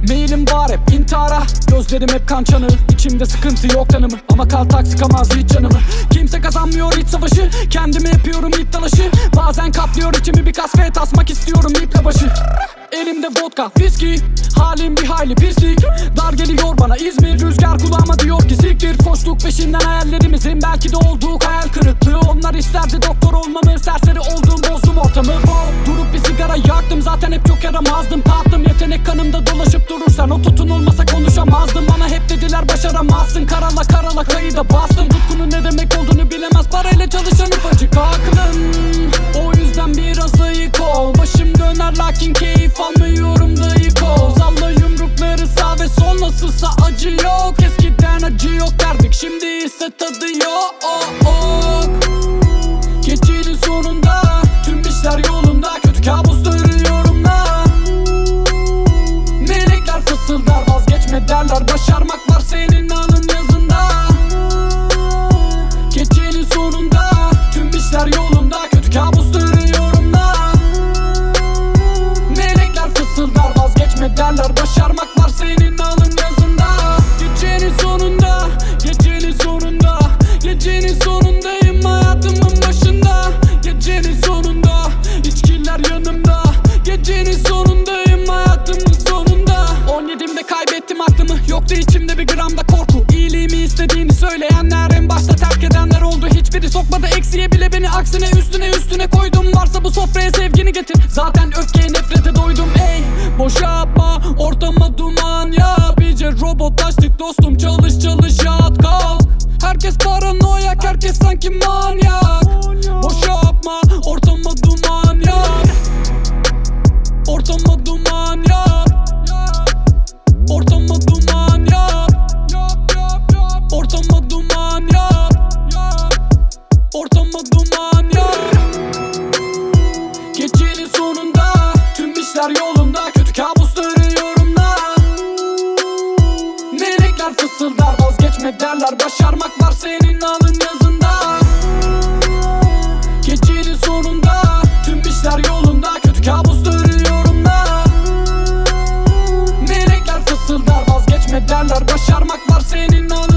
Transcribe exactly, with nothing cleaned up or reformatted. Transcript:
Mailim var hep intihara, gözlerim hep kan çanı. İçimde sıkıntı yok tanımı, ama kaltak sıkamaz hiç canımı. Kimse kazanmıyor hiç savaşı, kendime yapıyorum ilk dalaşı. Bazen kaplıyor içimi bir kasveye, tasmak istiyorum iple başı. Elimde vodka, viski, halim bir hayli pislik. Dar geliyor bana İzmir, rüzgar kulağıma diyor ki siktir. Koştuk peşinden hayallerimizin, belki de olduk hayal kırıklığı. Onlar isterdi doktor olmamı, serseri oldum bozdum ortamı. Durup bir sigara yaktım, zaten hep çok yaramazdım. Tattım yetenek kanımda dolaşıp durursan, o tutun olmasa konuşamazdım. Bana hep dediler başaramazsın, karala karala kayıda bastım. Tutkunun ne demek olduğunu bilemez parayla çalışan ufacık aklım. O yüzden biraz ayık ol, başım döner lakin keyif almıyorum dayık ol. Salla yumrukları sağ ve sol, nasılsa acı yok. Eskiden acı yok derdik, şimdi ise tadı yok. Gecenin sonunda tüm işler yolunda, kötü kabusları yorumla. Melekler fısıldar, vazgeçme derler, başarmak var senin alın yazında. Gecenin sonunda tüm işler yolunda, kötü kabusları yorumla. Melekler fısıldar, vazgeçme derler, başarmak var senin alın yazında. Gecenin sonunda, gecenin sonunda, gecenin sonundayım hayatımın başında. Gecenin sonunda, içkiler yanımda. Gecenin sonundayım hayatımın sonunda. on yedimde kaybettim aklımı, yoktu içimde bir gramda korku. İyiliğimi istediğini söyleyenler, en başta terk edenler oldu. Hiçbiri sokmadı eksiye bile beni, aksine üstüne üstüne koydum. Varsa bu sofraya sevgini getir, zaten öfkeye nefrete doydum. Ey boş yapma, ortama duman yap. İyice robotlaştık dostum, çalış çalış yat kalk. Herkes paranoyak, herkes sanki manyak. Boş yapma, ortama duman yap. Ortama duman yap. Ortama duman yap. Ortama duman yap. Ortama duman yap. Gecenin sonunda tüm işler yolunda, kötü kabusları yorumla. Melekler fısıldar, vazgeçme derler, başarmak var senin alın yazında. Gecenin sonunda tüm işler yolunda, kötü kabusları yorumla. Melekler fısıldar, vazgeçme derler, başarmak var senin alın